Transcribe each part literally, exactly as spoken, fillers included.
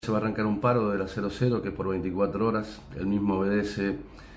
Se va a arrancar un paro de la cero cero que es por veinticuatro horas. El mismo obedece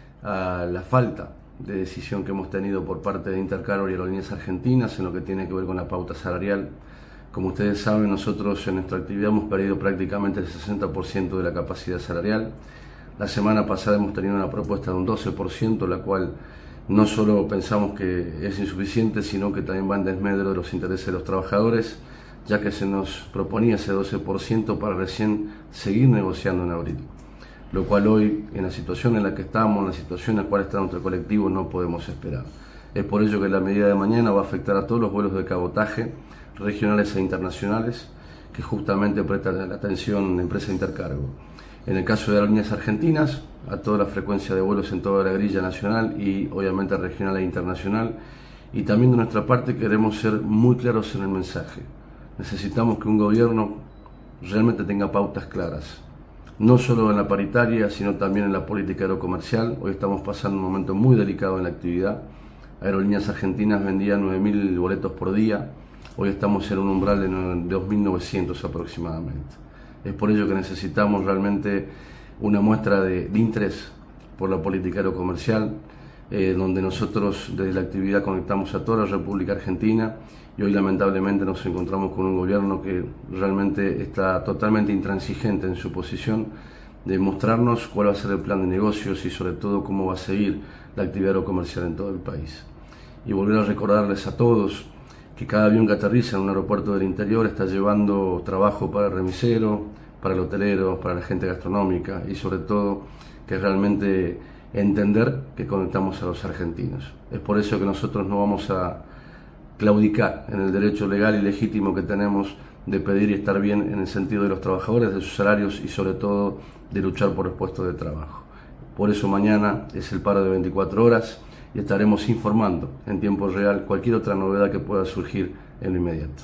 a la falta de decisión que hemos tenido por parte de Intercargo y Aerolíneas Argentinas en lo que tiene que ver con la pauta salarial. Como ustedes saben, nosotros en nuestra actividad hemos perdido prácticamente el sesenta por ciento de la capacidad salarial. La semana pasada hemos tenido una propuesta de un doce por ciento, la cual no solo pensamos que es insuficiente, sino que también va en desmedro de los intereses de los trabajadores, ya que se nos proponía ese doce por ciento para recién seguir negociando en abril, lo cual hoy, en la situación en la que estamos, en la situación en la cual está nuestro colectivo, no podemos esperar. Es por ello que la medida de mañana va a afectar a todos los vuelos de cabotaje, regionales e internacionales, que justamente prestan la atención a la empresa Intercargo. En el caso de Aerolíneas Argentinas, a toda la frecuencia de vuelos en toda la grilla nacional y obviamente regional e internacional. Y también de nuestra parte queremos ser muy claros en el mensaje. Necesitamos que un gobierno realmente tenga pautas claras, no solo en la paritaria, sino también en la política aerocomercial. Hoy estamos pasando un momento muy delicado en la actividad. Aerolíneas Argentinas vendía nueve mil boletos por día, hoy estamos en un umbral de dos mil novecientos aproximadamente. Es por ello que necesitamos realmente una muestra de, de interés por la política aerocomercial, eh, donde nosotros desde la actividad conectamos a toda la República Argentina. Y hoy lamentablemente nos encontramos con un gobierno que realmente está totalmente intransigente en su posición de mostrarnos cuál va a ser el plan de negocios y sobre todo cómo va a seguir la actividad aerocomercial en todo el país. Y volver a recordarles a todos que cada avión que aterriza en un aeropuerto del interior está llevando trabajo para el remisero, para el hotelero, para la gente gastronómica y sobre todo que realmente entender que conectamos a los argentinos. Es por eso que nosotros no vamos a claudicar en el derecho legal y legítimo que tenemos de pedir y estar bien en el sentido de los trabajadores, de sus salarios y sobre todo de luchar por el puesto de trabajo. Por eso mañana es el paro de veinticuatro horas y estaremos informando en tiempo real cualquier otra novedad que pueda surgir en lo inmediato.